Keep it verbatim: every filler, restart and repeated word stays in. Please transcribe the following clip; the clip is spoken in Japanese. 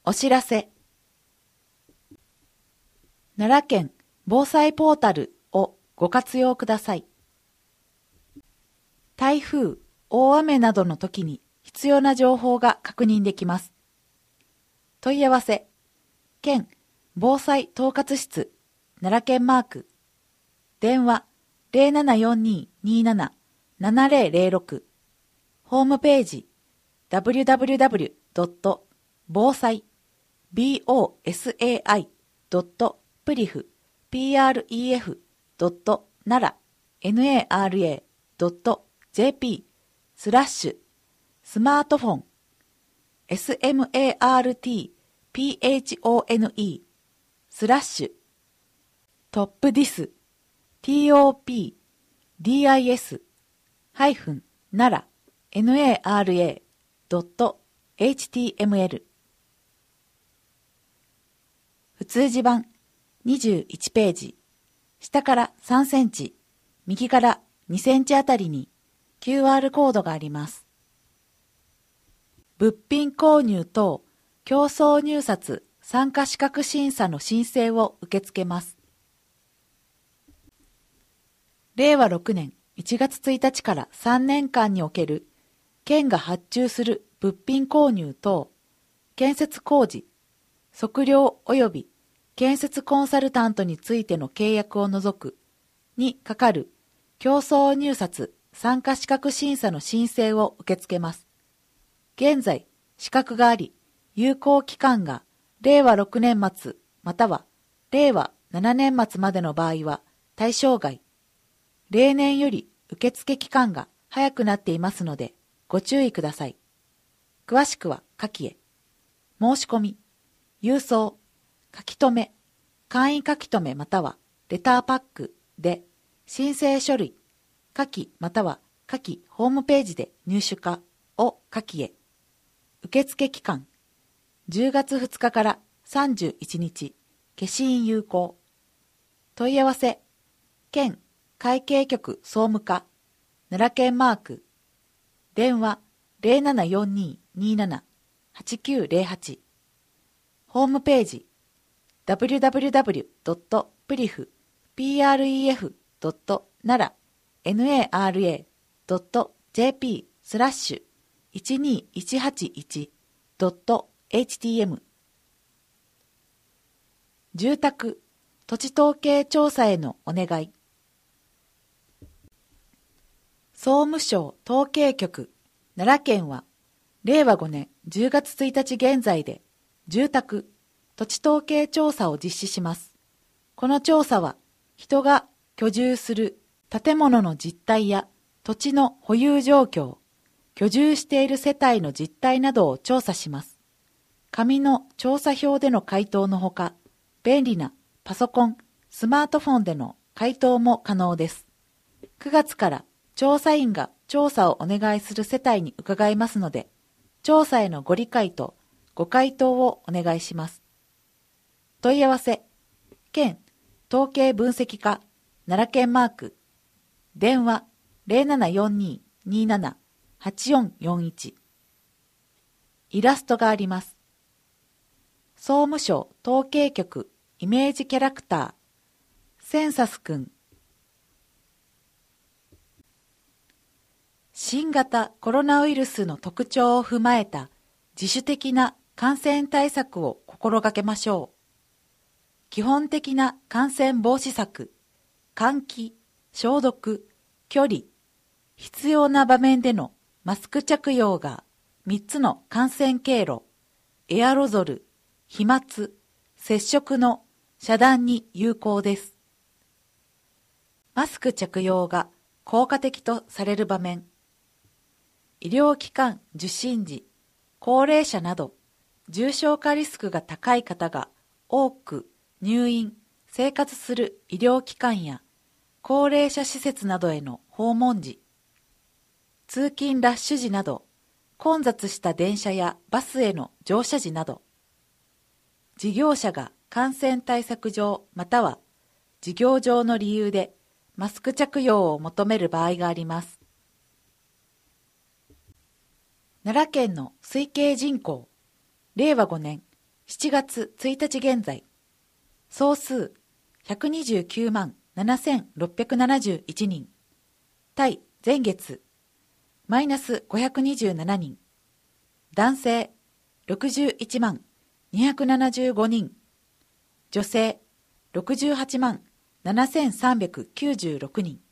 お知らせ。奈良県防災ポータルをご活用ください。台風、大雨などの時に必要な情報が確認できます。問い合わせ、県防災統括室奈良県マーク、電話 ゼロななよんにーにーなな ななゼロゼロろく、ホームページ ダブリューダブリューダブリュードットぼうさい ボサイ ドットプリフ プレフ ドットナラ ナラ ドット ジェーピー スラッシュスマートフォン スマートフォン スラッシュトップディス トップディス ハイフンナラ ナラ ドット エイチティーエムエル 普通字版にじゅういちページ、下からさんセンチ、右からにセンチあたりに キューアール コードがあります。物品購入等競争入札参加資格審査の申請を受け付けます。れいわろくねんいちがつついたちからさんねんかんにおける県が発注する物品購入等建設工事、測量及び建設コンサルタントについての契約を除くにかかる競争入札参加資格審査の申請を受け付けます。現在、資格があり、有効期間がれいわろくねん末またはれいわななねん末までの場合は対象外。例年より受付期間が早くなっていますのでご注意ください。詳しくは下記へ。申し込み、郵送、書き留め、簡易書き留めまたはレターパックで申請書類、下記または下記ホームページで入手かを下記へ。受付期間、じゅうがつふつかからさんじゅういちにち、消印有効。問い合わせ、県会計局総務課、奈良県マーク、電話 ゼロななよんにーにーなな はちきゅうゼロはち、ホームページ ダブリューダブリューダブリュードットプリフ プレフ ドットナラ ナラ ドット ジェーピー スラッシュいちにいちはちいち ドット エイチティーエム 住宅土地統計調査へのお願い。総務省統計局奈良県はれいわごねんじゅうがつついたち現在で住宅土地統計調査を実施します。この調査は人が居住する建物の実態や土地の保有状況、居住している世帯の実態などを調査します。紙の調査票での回答のほか、便利なパソコン、スマートフォンでの回答も可能です。くがつから調査員が調査をお願いする世帯に伺いますので、調査へのご理解とご回答をお願いします。問い合わせ、県統計分析課奈良県マーク、電話 ゼロななよんにーにーなな はちよんよんいち。イラストがあります。総務省統計局イメージキャラクター、センサスくん。新型コロナウイルスの特徴を踏まえた自主的な感染対策を心がけましょう。基本的な感染防止策、換気、消毒、距離、必要な場面でのマスク着用がみっつの感染経路、エアロゾル、飛沫、接触の遮断に有効です。マスク着用が効果的とされる場面、医療機関受診時、高齢者など重症化リスクが高い方が多く入院、生活する医療機関や高齢者施設などへの訪問時、通勤ラッシュ時など混雑した電車やバスへの乗車時など、事業者が感染対策上または事業上の理由でマスク着用を求める場合があります。奈良県の推計人口、れいわごねんしちがつついたち現在、総数ひゃくにじゅうきゅうまんななせんろっぴゃくななじゅういちにん、対前月、マイナスごひゃくにじゅうななにん、男性ろくじゅういちまんにひゃくななじゅうごにん、女性ろくじゅうはちまんななせんさんびゃくきゅうじゅうろくにん。